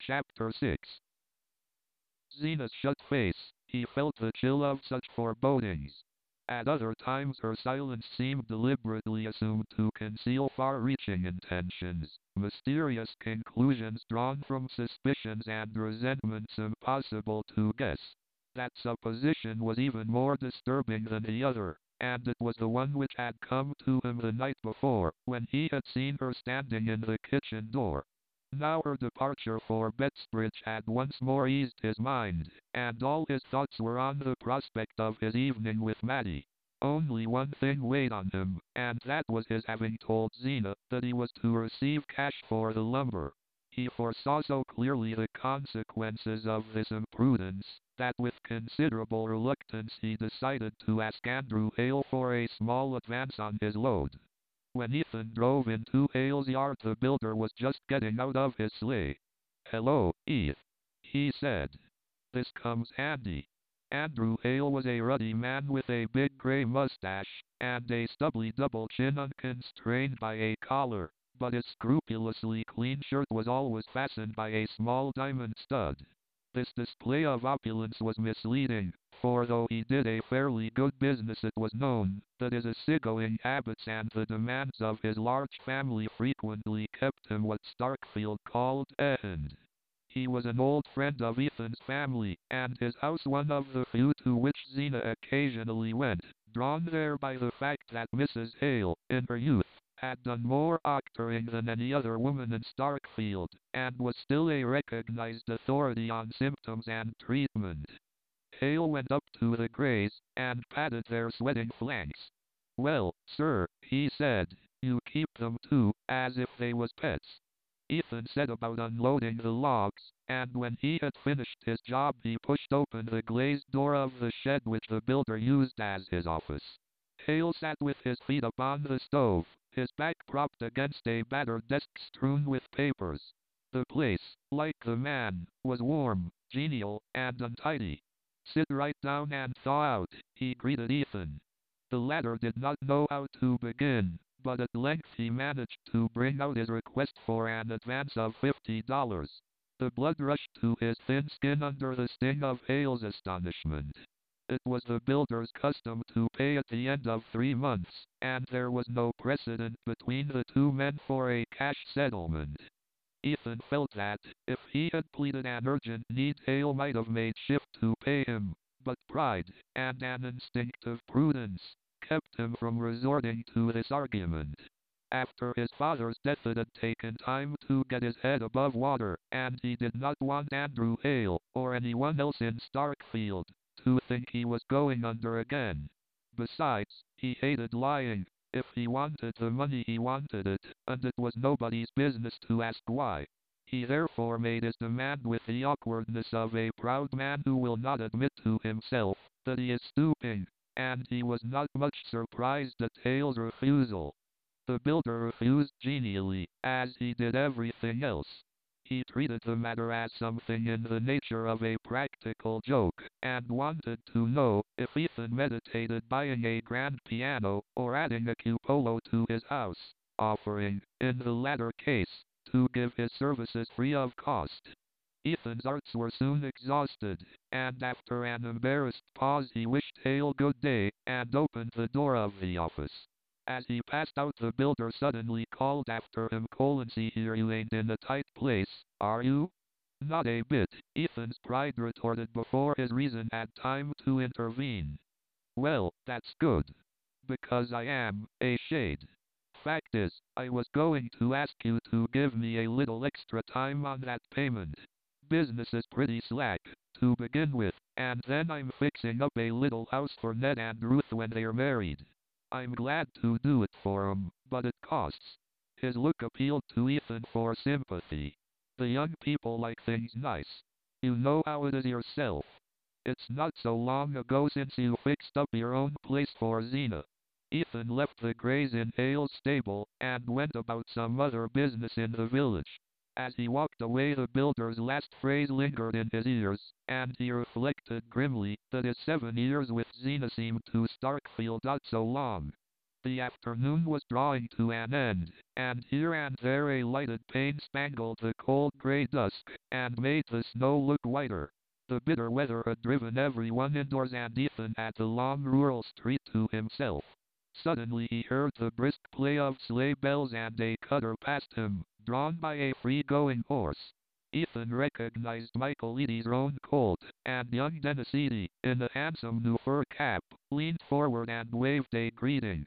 Chapter 6. Zena's shut face. He felt the chill of such forebodings. At other times her silence seemed deliberately assumed to conceal far-reaching intentions, mysterious conclusions drawn from suspicions and resentments impossible to guess. That supposition was even more disturbing than the other, and it was the one which had come to him the night before, when he had seen her standing in the kitchen door. Now her departure for Betsbridge had once more eased his mind, and all his thoughts were on the prospect of his evening with Maddie. Only one thing weighed on him, and that was his having told Zena that he was to receive cash for the lumber. He foresaw so clearly the consequences of this imprudence, that with considerable reluctance he decided to ask Andrew Hale for a small advance on his load. When Ethan drove into Hale's yard, the builder was just getting out of his sleigh. "Hello, Eth," he said. "This comes handy." Andrew Hale was a ruddy man with a big gray mustache, and a stubbly double chin unconstrained by a collar, but his scrupulously clean shirt was always fastened by a small diamond stud. This display of opulence was misleading, for though he did a fairly good business, it was known that his easygoing habits and the demands of his large family frequently kept him what Starkfield called "behind." He was an old friend of Ethan's family, and his house one of the few to which Zena occasionally went, drawn there by the fact that Mrs. Hale, in her youth, had done more octoring than any other woman in Starkfield, and was still a recognized authority on symptoms and treatment. Hale went up to the Greys, and patted their sweating flanks. "Well, sir," he said, "you keep them too, as if they was pets." Ethan set about unloading the logs, and when he had finished his job he pushed open the glazed door of the shed which the builder used as his office. Hale sat with his feet upon the stove, his back propped against a battered desk strewn with papers. The place, like the man, was warm, genial, and untidy. "Sit right down and thaw out," he greeted Ethan. The latter did not know how to begin, but at length he managed to bring out his request for an advance of $50. The blood rushed to his thin skin under the sting of Hale's astonishment. It was the builder's custom to pay at the end of 3 months, and there was no precedent between the two men for a cash settlement. Ethan felt that, if he had pleaded an urgent need, Hale might have made shift to pay him, but pride, and an instinctive prudence, kept him from resorting to this argument. After his father's death it had taken time to get his head above water, and he did not want Andrew Hale, or anyone else in Starkfield, to think he was going under again. Besides, he hated lying. If he wanted the money he wanted it, and it was nobody's business to ask why. He therefore made his demand with the awkwardness of a proud man who will not admit to himself that he is stooping, and he was not much surprised at Hale's refusal. The builder refused genially, as he did everything else. He treated the matter as something in the nature of a practical joke, and wanted to know if Ethan meditated buying a grand piano, or adding a cupola to his house, offering, in the latter case, to give his services free of cost. Ethan's arts were soon exhausted, and after an embarrassed pause he wished Hale good day, and opened the door of the office. As he passed out the builder suddenly called after him, "See here, you ain't in a tight place, are you?" "Not a bit," Ethan's pride retorted before his reason had time to intervene. "Well, that's good. Because I am, a shade. Fact is, I was going to ask you to give me a little extra time on that payment. Business is pretty slack, to begin with, and then I'm fixing up a little house for Ned and Ruth when they're married. I'm glad to do it for 'em, but it costs." His look appealed to Ethan for sympathy. "The young people like things nice. You know how it is yourself. It's not so long ago since you fixed up your own place for Zena." Ethan left the Greys in Hale's stable, and went about some other business in the village. As he walked away the builder's last phrase lingered in his ears, and he reflected grimly that his 7 years with Zena seemed to Starkfield not so long. The afternoon was drawing to an end, and here and there a lighted pane spangled the cold grey dusk, and made the snow look whiter. The bitter weather had driven everyone indoors, and Ethan had the long rural street to himself. Suddenly he heard the brisk play of sleigh bells, and a cutter passed him, drawn by a free-going horse. Ethan recognized Michael Eady's own colt, and young Dennis Eady, in a handsome new fur cap, leaned forward and waved a greeting.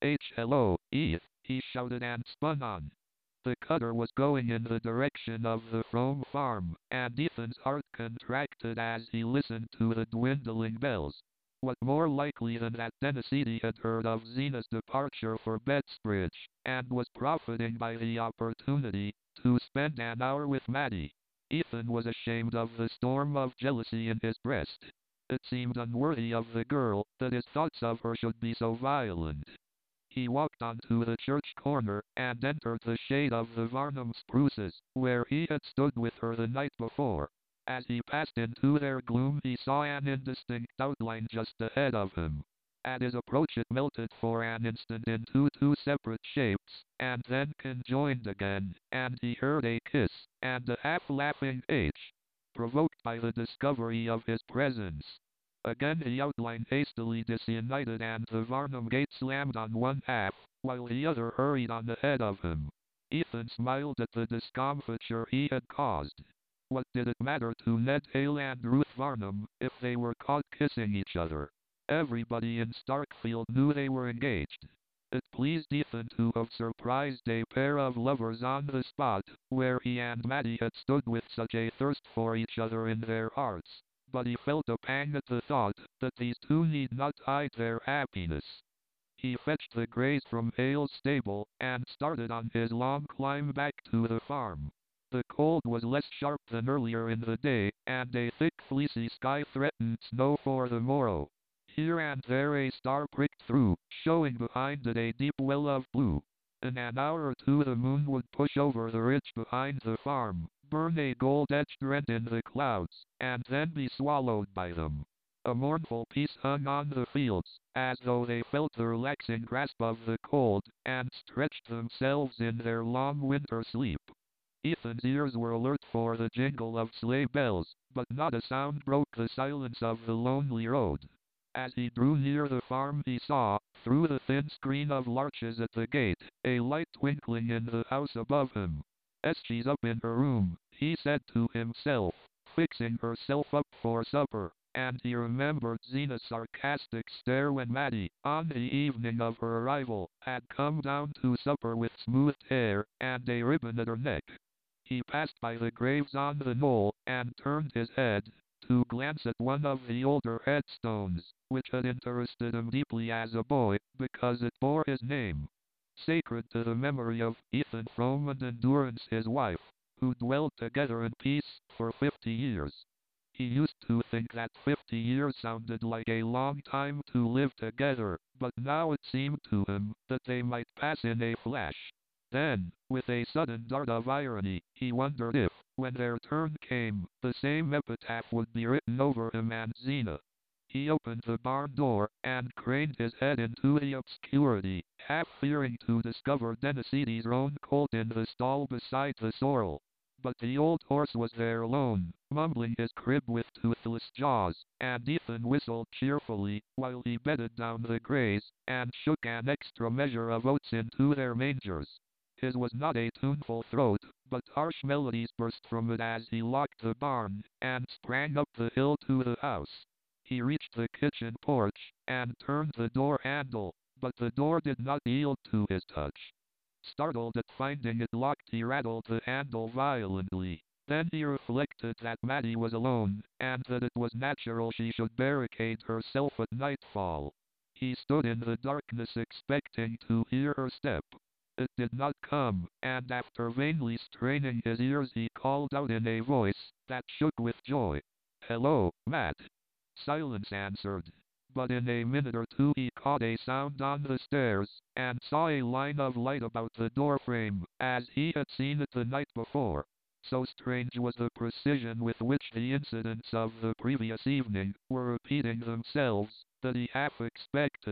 Hello, Eth, he shouted and spun on. The cutter was going in the direction of the Frome farm, and Ethan's heart contracted as he listened to the dwindling bells. What more likely than that Dennis Eady had heard of Zena's departure for Bettsbridge, and was profiting by the opportunity to spend an hour with Maddie. Ethan was ashamed of the storm of jealousy in his breast. It seemed unworthy of the girl that his thoughts of her should be so violent. He walked on to the church corner, and entered the shade of the Varnum spruces, where he had stood with her the night before. As he passed into their gloom he saw an indistinct outline just ahead of him. At his approach it melted for an instant into two separate shapes, and then conjoined again, and he heard a kiss, and a half-laughing H, provoked by the discovery of his presence. Again the outline hastily disunited, and the Varnum gate slammed on one half, while the other hurried on ahead of him. Ethan smiled at the discomfiture he had caused. What did it matter to Ned Hale and Ruth Varnum if they were caught kissing each other? Everybody in Starkfield knew they were engaged. It pleased Ethan to have surprised a pair of lovers on the spot where he and Maddie had stood with such a thirst for each other in their hearts, but he felt a pang at the thought that these two need not hide their happiness. He fetched the greys from Hale's stable, and started on his long climb back to the farm. The cold was less sharp than earlier in the day, and a thick fleecy sky threatened snow for the morrow. Here and there a star pricked through, showing behind it a deep well of blue. In an hour or two the moon would push over the ridge behind the farm, burn a gold-edged rent in the clouds, and then be swallowed by them. A mournful peace hung on the fields, as though they felt the relaxing grasp of the cold, and stretched themselves in their long winter sleep. Ethan's ears were alert for the jingle of sleigh bells, but not a sound broke the silence of the lonely road. As he drew near the farm he saw, through the thin screen of larches at the gate, a light twinkling in the house above him. She's up in her room, he said to himself, fixing herself up for supper, and he remembered Zena's sarcastic stare when Maddie, on the evening of her arrival, had come down to supper with smoothed hair, and a ribbon at her neck. He passed by the graves on the knoll, and turned his head, to glance at one of the older headstones, which had interested him deeply as a boy, because it bore his name. Sacred to the memory of Ethan Frome and Endurance his wife, who dwelled together in peace for 50 years. He used to think that 50 years sounded like a long time to live together, but now it seemed to him that they might pass in a flash. Then, with a sudden dart of irony, he wondered if, when their turn came, the same epitaph would be written over him and Zena. He opened the barn door, and craned his head into the obscurity, half fearing to discover Dennis Eady's roan colt in the stall beside the sorrel. But the old horse was there alone, mumbling his crib with toothless jaws, and Ethan whistled cheerfully, while he bedded down the greys, and shook an extra measure of oats into their mangers. His was not a tuneful throat, but harsh melodies burst from it as he locked the barn, and sprang up the hill to the house. He reached the kitchen porch, and turned the door handle, but the door did not yield to his touch. Startled at finding it locked, he rattled the handle violently. Then he reflected that Maddie was alone, and that it was natural she should barricade herself at nightfall. He stood in the darkness expecting to hear her step. It did not come, and after vainly straining his ears he called out in a voice that shook with joy. "Hello, Matt." Silence answered. But in a minute or two he caught a sound on the stairs, and saw a line of light about the doorframe, as he had seen it the night before. So strange was the precision with which the incidents of the previous evening were repeating themselves, that he half expected,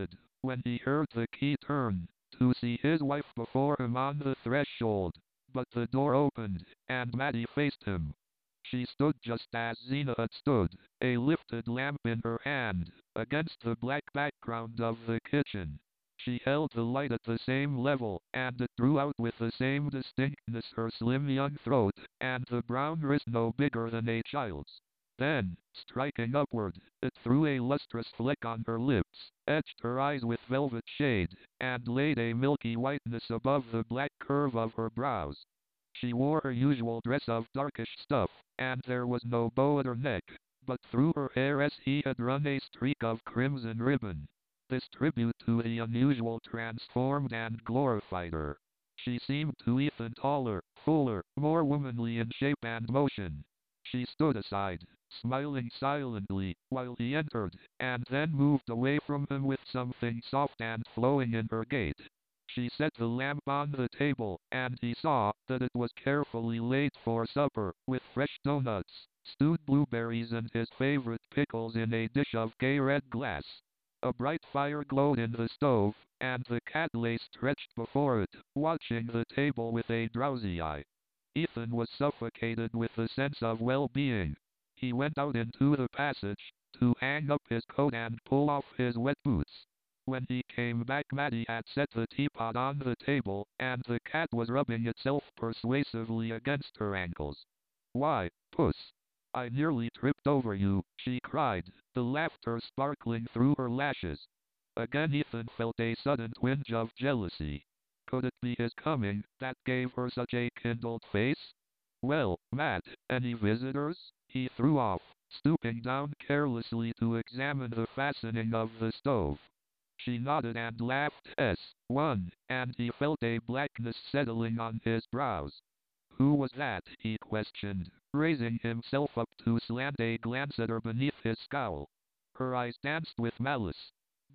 when he heard the key turn, to see his wife before him on the threshold. But the door opened, and Maddie faced him. She stood just as Zena had stood, a lifted lamp in her hand, against the black background of the kitchen. She held the light at the same level, and it drew out with the same distinctness her slim young throat, and the brown wrist no bigger than a child's. Then, striking upward, it threw a lustrous fleck on her lips, etched her eyes with velvet shade, and laid a milky whiteness above the black curve of her brows. She wore her usual dress of darkish stuff, and there was no bow at her neck, but through her hair as he had run a streak of crimson ribbon. This tribute to the unusual transformed and glorified her. She seemed to Ethan taller, fuller, more womanly in shape and motion. She stood aside, smiling silently, while he entered, and then moved away from him with something soft and flowing in her gait. She set the lamp on the table, and he saw that it was carefully laid for supper, with fresh doughnuts, stewed blueberries and his favorite pickles in a dish of gay red glass. A bright fire glowed in the stove, and the cat lay stretched before it, watching the table with a drowsy eye. Ethan was suffocated with the sense of well-being. He went out into the passage, to hang up his coat and pull off his wet boots. When he came back Maddie had set the teapot on the table, and the cat was rubbing itself persuasively against her ankles. "Why, Puss! I nearly tripped over you," she cried, the laughter sparkling through her lashes. Again Ethan felt a sudden twinge of jealousy. Could it be his coming that gave her such a kindled face? "Well, Matt, any visitors?" he threw off, stooping down carelessly to examine the fastening of the stove. She nodded and laughed. "One," and he felt a blackness settling on his brows. "Who was that?" he questioned, raising himself up to slant a glance at her beneath his scowl. Her eyes danced with malice.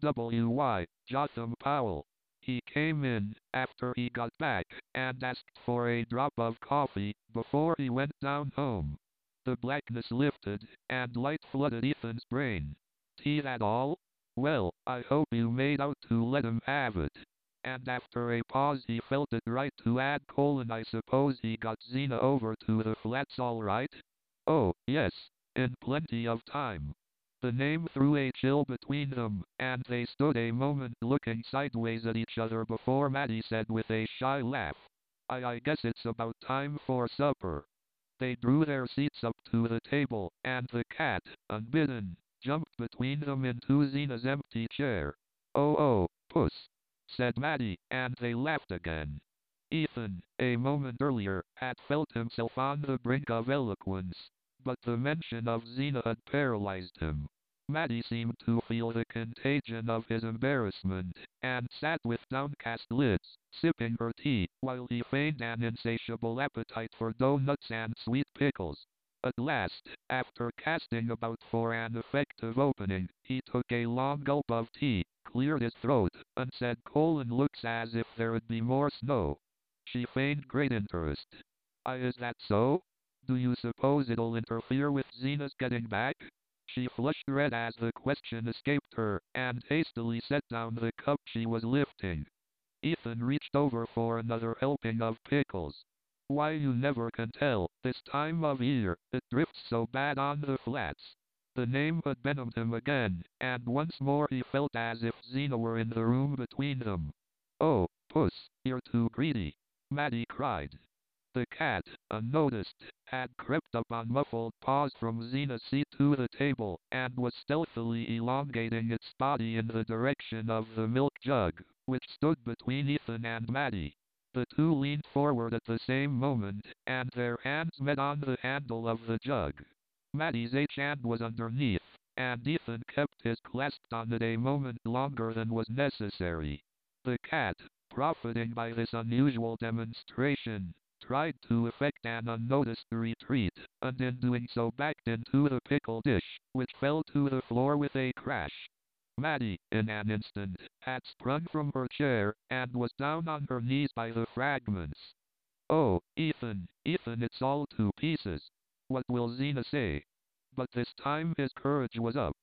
"W.Y. Jotham Powell. He came in, after he got back, and asked for a drop of coffee, before he went down home." The blackness lifted, and light flooded Ethan's brain. "Tea that all? Well, I hope you made out to let him have it." And after a pause he felt it right to add: "I suppose he got Zena over to the flats all right?" "Oh, yes, in plenty of time." The name threw a chill between them, and they stood a moment looking sideways at each other before Maddie said with a shy laugh: I guess it's about time for supper." They drew their seats up to the table, and the cat, unbidden, jumped between them into Zena's empty chair. "Oh, Puss," said Maddie, and they laughed again. Ethan, a moment earlier, had felt himself on the brink of eloquence, but the mention of Zena had paralyzed him. Maddie seemed to feel the contagion of his embarrassment, and sat with downcast lids, sipping her tea, while he feigned an insatiable appetite for doughnuts and sweet pickles. At last, after casting about for an effective opening, he took a long gulp of tea, cleared his throat, and said: "Looks as if there'd be more snow." She feigned great interest. Is that so? Do you suppose it'll interfere with Zena's getting back?" She flushed red as the question escaped her, and hastily set down the cup she was lifting. Ethan reached over for another helping of pickles. "Why, you never can tell, this time of year, it drifts so bad on the flats." The name had venomed him again, and once more he felt as if Zena were in the room between them. "Oh, Puss, you're too greedy," Maddie cried. The cat, unnoticed, had crept up on muffled paws from Zena's seat to the table, and was stealthily elongating its body in the direction of the milk jug, which stood between Ethan and Maddie. The two leaned forward at the same moment, and their hands met on the handle of the jug. Maddie's hand was underneath, and Ethan kept his clasped on it a moment longer than was necessary. The cat, profiting by this unusual demonstration, tried to effect an unnoticed retreat, and in doing so backed into the pickle dish, which fell to the floor with a crash. Maddie, in an instant, had sprung from her chair, and was down on her knees by the fragments. "Oh, Ethan, it's all to pieces. What will Zena say?" But this time his courage was up.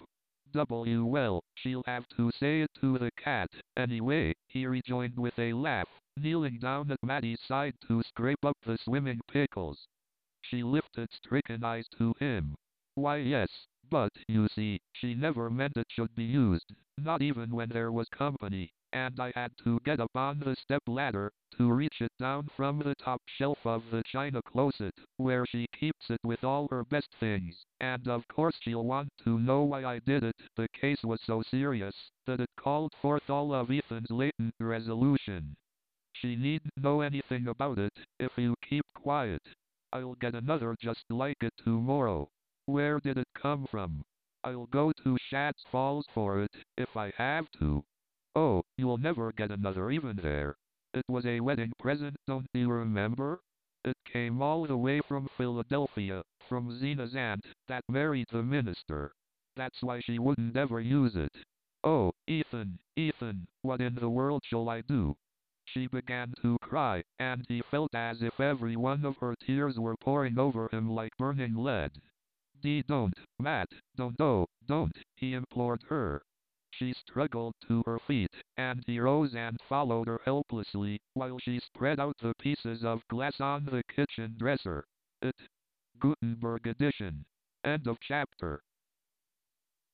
Well, she'll have to say it to the cat, anyway, he rejoined with a laugh, kneeling down at Maddie's side to scrape up the swimming pickles. She lifted stricken eyes to him. Why yes, but, you see, she never meant it should be used, not even when there was company, and I had to get up on the step ladder, to reach it down from the top shelf of the china closet, where she keeps it with all her best things, and of course she'll want to know why I did it. The case was so serious, that it called forth all of Ethan's latent resolution. She needn't know anything about it, if you keep quiet. I'll get another just like it tomorrow. Where did it come from? I'll go to Shad's Falls for it, if I have to. Oh, you'll never get another even there. It was a wedding present, don't you remember? It came all the way from Philadelphia, from Zena's aunt, that married the minister. That's why she wouldn't ever use it. Oh, Ethan, Ethan, what in the world shall I do? She began to cry, and he felt as if every one of her tears were pouring over him like burning lead. Don't, Matt, don't, he implored her. She struggled to her feet, and he rose and followed her helplessly, while she spread out the pieces of glass on the kitchen dresser. It. Gutenberg edition. End of chapter.